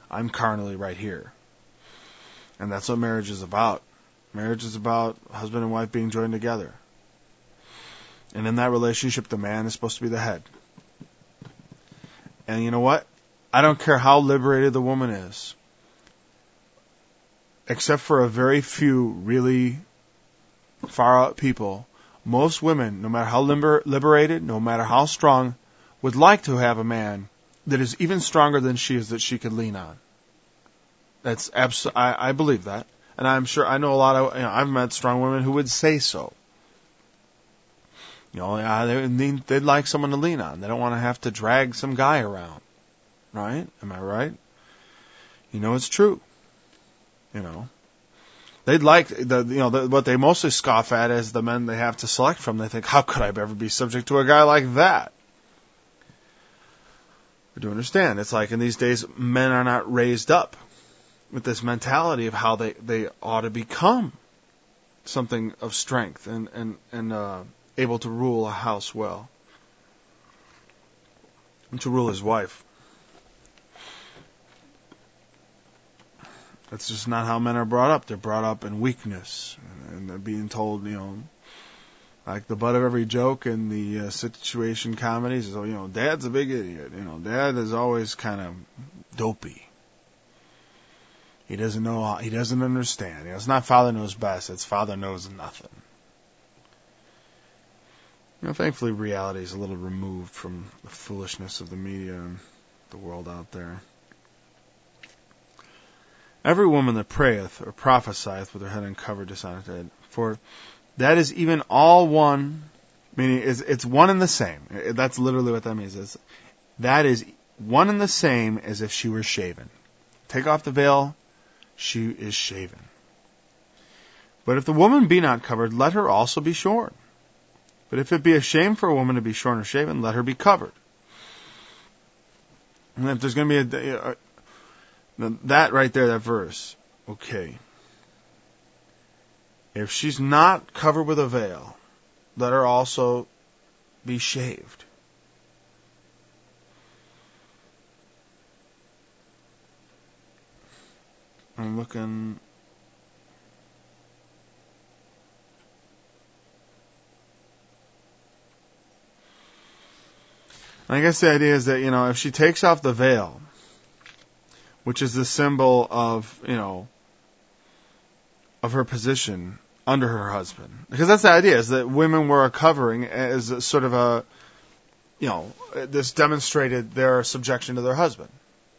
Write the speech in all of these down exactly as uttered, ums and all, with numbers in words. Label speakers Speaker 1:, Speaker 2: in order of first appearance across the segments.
Speaker 1: I'm carnally right here. And that's what marriage is about. Marriage is about husband and wife being joined together. And in that relationship, the man is supposed to be the head. And you know what? I don't care how liberated the woman is. Except for a very few really far out people, most women, no matter how liber- liberated, no matter how strong, would like to have a man that is even stronger than she is that she could lean on. That's abs- I, I believe that. And I'm sure, I know a lot of, you know, I've met strong women who would say so. You know, yeah, they, they'd like someone to lean on. They don't want to have to drag some guy around. Right? Am I right? You know, it's true. You know. They'd like, the you know, the, what they mostly scoff at is the men they have to select from. They think, how could I ever be subject to a guy like that? But do understand, it's like in these days, men are not raised up with this mentality of how they, they ought to become something of strength and, and, and uh, able to rule a house well. And to rule his wife. That's just not how men are brought up. They're brought up in weakness. And they're being told, you know, like the butt of every joke in the uh, situation comedies is, you know, Dad's a big idiot. You know, Dad is always kind of dopey. He doesn't know, how, he doesn't understand. You know, it's not Father knows best. It's Father knows nothing. You know, thankfully reality is a little removed from the foolishness of the media and the world out there. Every woman that prayeth or prophesieth with her head uncovered dishonoureth head. For that is even all one, meaning it's, it's one and the same. That's literally what that means. It's, that is one and the same as if she were shaven. Take off the veil, she is shaven. But if the woman be not covered, let her also be shorn. But if it be a shame for a woman to be shorn or shaven, let her be covered. And if there's going to be a, a Now that right there, that verse, okay. If she's not covered with a veil, let her also be shaved. I'm looking. I guess the idea is that, you know, if she takes off the veil, which is the symbol of, you know, of her position under her husband. Because that's the idea, is that women were a covering as a sort of a, you know, this demonstrated their subjection to their husband.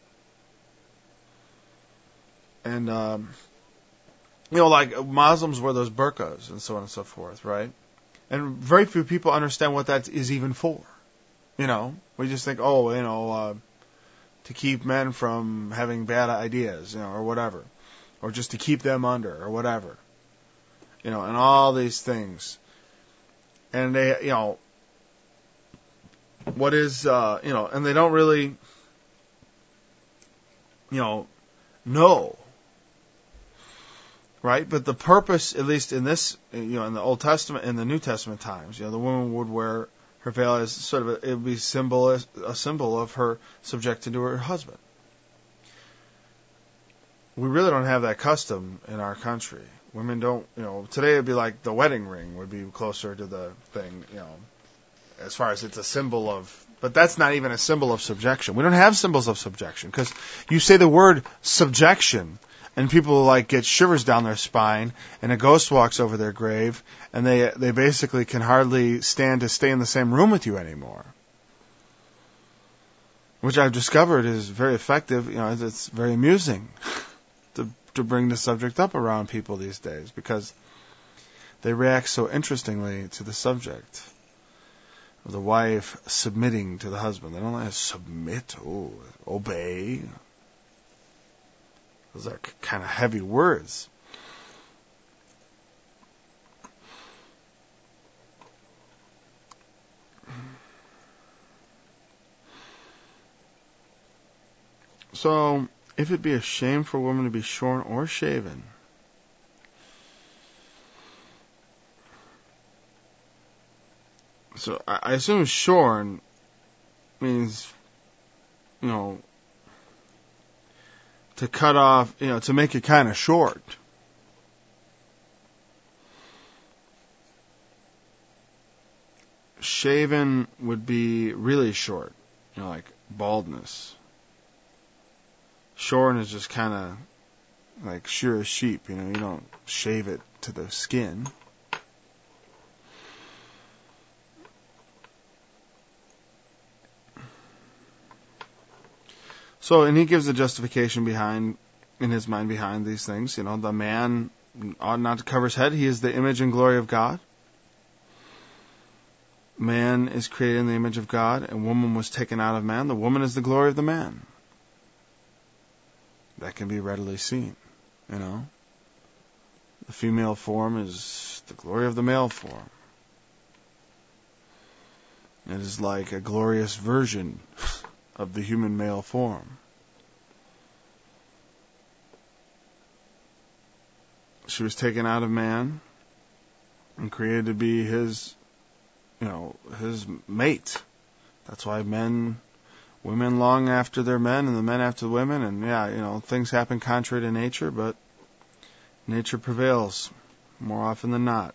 Speaker 1: And, um, you know, like Muslims wear those burqas and so on and so forth, right? And very few people understand what that is even for. You know, we just think, oh, you know, uh, to keep men from having bad ideas, you know, or whatever. Or just to keep them under, or whatever. You know, and all these things. And they, you know, what is, uh, you know, and they don't really, you know, know. Right? But the purpose, at least in this, you know, in the Old Testament, in the New Testament times, you know, the woman would wear her veil as sort of, a, it would be symbol, a symbol of her subjected to her husband. We really don't have that custom in our country. Women don't, you know, today it'd be like the wedding ring would be closer to the thing, you know, as far as it's a symbol of, but that's not even a symbol of subjection. We don't have symbols of subjection because you say the word subjection and people like get shivers down their spine and a ghost walks over their grave and they, they basically can hardly stand to stay in the same room with you anymore. Which I've discovered is very effective, you know, it's very amusing. To, to bring the subject up around people these days because they react so interestingly to the subject of the wife submitting to the husband. They don't like to submit, oh, obey. Those are kind of heavy words. So, if it be a shame for a woman to be shorn or shaven, so I, I assume shorn means, you know, to cut off, you know, to make it kind of short. Shaven would be really short, you know, like baldness. Shorn is just kind of like shear as sheep, you know, you don't shave it to the skin. So, and he gives a justification behind, in his mind behind these things. You know, the man ought not to cover his head. He is the image and glory of God. Man is created in the image of God, and woman was taken out of man. The woman is the glory of the man. That can be readily seen, you know. The female form is the glory of the male form. It is like a glorious version of the human male form. She was taken out of man and created to be his, you know, his mate. That's why men, women long after their men and the men after the women. And yeah, you know, things happen contrary to nature, but nature prevails more often than not.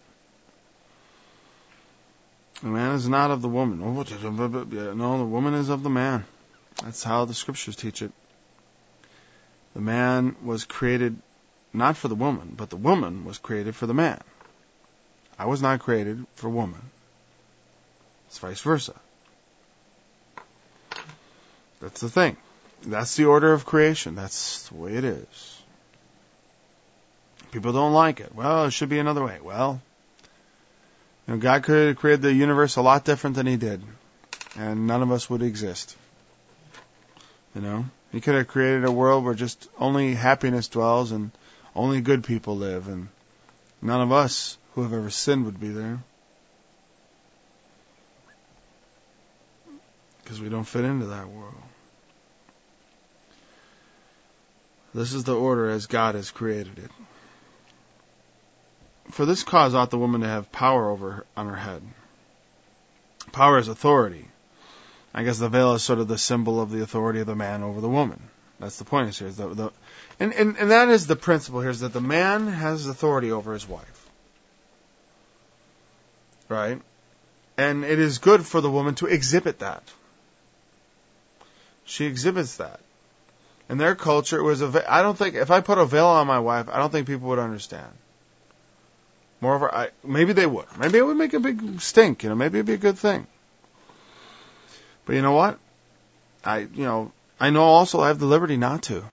Speaker 1: The man is not of the woman. No, the woman is of the man. That's how the scriptures teach it. The man was created not for the woman, but the woman was created for the man. I was not created for woman. It's vice versa. That's the thing. That's the order of creation. That's the way it is. People don't like it. Well, it should be another way. Well, you know, God could have created the universe a lot different than He did, and none of us would exist. You know, He could have created a world where just only happiness dwells and only good people live, and none of us who have ever sinned would be there. Because we don't fit into that world. This is the order as God has created it. For this cause ought the woman to have power over her, on her head. Power is authority. I guess the veil is sort of the symbol of the authority of the man over the woman. That's the point here. The, the, and, and, and that is the principle here, is that the man has authority over his wife. Right? And it is good for the woman to exhibit that. She exhibits that. In their culture, it was a veil. I don't think, if I put a veil on my wife, I don't think people would understand. Moreover, I, maybe they would. Maybe it would make a big stink, you know, maybe it'd be a good thing. But you know what? I, you know, I know also I have the liberty not to.